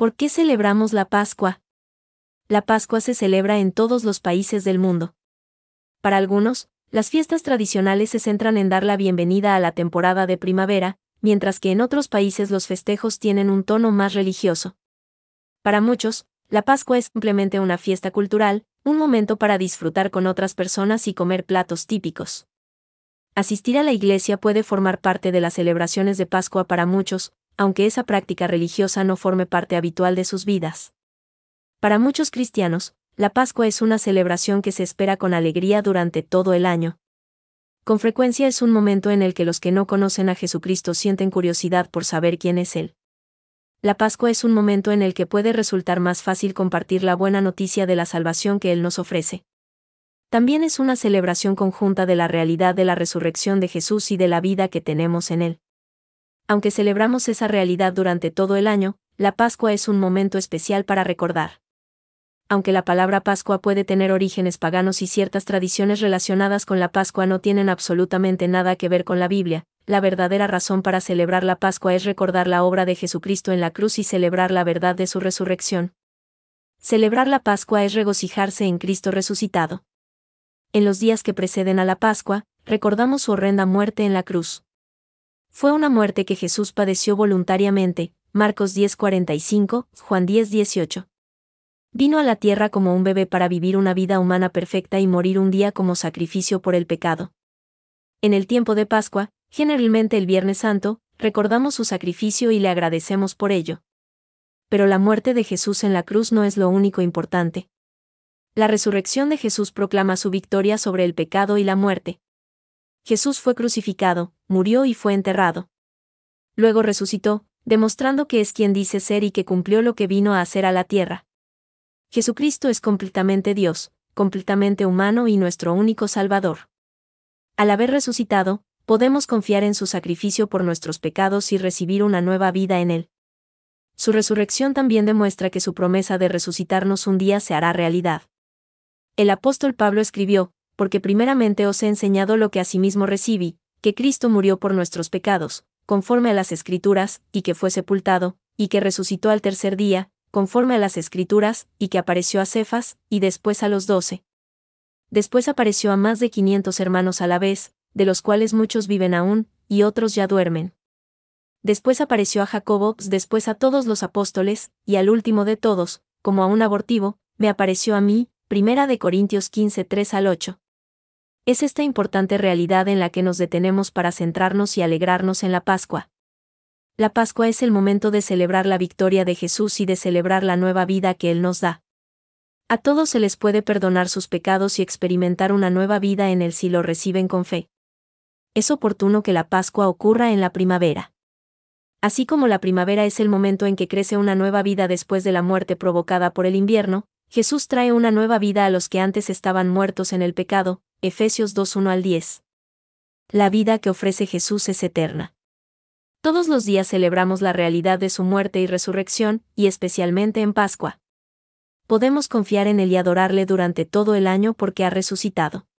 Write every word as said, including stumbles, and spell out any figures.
¿Por qué celebramos la Pascua? La Pascua se celebra en todos los países del mundo. Para algunos, las fiestas tradicionales se centran en dar la bienvenida a la temporada de primavera, mientras que en otros países los festejos tienen un tono más religioso. Para muchos, la Pascua es simplemente una fiesta cultural, un momento para disfrutar con otras personas y comer platos típicos. Asistir a la iglesia puede formar parte de las celebraciones de Pascua para muchos, aunque esa práctica religiosa no forme parte habitual de sus vidas. Para muchos cristianos, la Pascua es una celebración que se espera con alegría durante todo el año. Con frecuencia es un momento en el que los que no conocen a Jesucristo sienten curiosidad por saber quién es Él. La Pascua es un momento en el que puede resultar más fácil compartir la buena noticia de la salvación que Él nos ofrece. También es una celebración conjunta de la realidad de la resurrección de Jesús y de la vida que tenemos en Él. Aunque celebramos esa realidad durante todo el año, la Pascua es un momento especial para recordar. Aunque la palabra Pascua puede tener orígenes paganos y ciertas tradiciones relacionadas con la Pascua no tienen absolutamente nada que ver con la Biblia, la verdadera razón para celebrar la Pascua es recordar la obra de Jesucristo en la cruz y celebrar la verdad de su resurrección. Celebrar la Pascua es regocijarse en Cristo resucitado. En los días que preceden a la Pascua, recordamos su horrenda muerte en la cruz. Fue una muerte que Jesús padeció voluntariamente, Marcos diez cuarenta y cinco, Juan diez dieciocho. Vino a la tierra como un bebé para vivir una vida humana perfecta y morir un día como sacrificio por el pecado. En el tiempo de Pascua, generalmente el Viernes Santo, recordamos su sacrificio y le agradecemos por ello. Pero la muerte de Jesús en la cruz no es lo único importante. La resurrección de Jesús proclama su victoria sobre el pecado y la muerte. Jesús fue crucificado, murió y fue enterrado. Luego resucitó, demostrando que es quien dice ser y que cumplió lo que vino a hacer a la tierra. Jesucristo es completamente Dios, completamente humano y nuestro único Salvador. Al haber resucitado, podemos confiar en su sacrificio por nuestros pecados y recibir una nueva vida en Él. Su resurrección también demuestra que su promesa de resucitarnos un día se hará realidad. El apóstol Pablo escribió, porque primeramente os he enseñado lo que asimismo recibí, que Cristo murió por nuestros pecados, conforme a las Escrituras, y que fue sepultado, y que resucitó al tercer día, conforme a las Escrituras, y que apareció a Cefas, y después a los doce. Después apareció a más de quinientos hermanos a la vez, de los cuales muchos viven aún, y otros ya duermen. Después apareció a Jacobo, después a todos los apóstoles, y al último de todos, como a un abortivo, me apareció a mí. Primera de Corintios quince, tres al ocho. Es esta importante realidad en la que nos detenemos para centrarnos y alegrarnos en la Pascua. La Pascua es el momento de celebrar la victoria de Jesús y de celebrar la nueva vida que Él nos da. A todos se les puede perdonar sus pecados y experimentar una nueva vida en Él si lo reciben con fe. Es oportuno que la Pascua ocurra en la primavera. Así como la primavera es el momento en que crece una nueva vida después de la muerte provocada por el invierno, Jesús trae una nueva vida a los que antes estaban muertos en el pecado, Efesios dos uno al diez. La vida que ofrece Jesús es eterna. Todos los días celebramos la realidad de su muerte y resurrección, y especialmente en Pascua. Podemos confiar en Él y adorarle durante todo el año porque ha resucitado.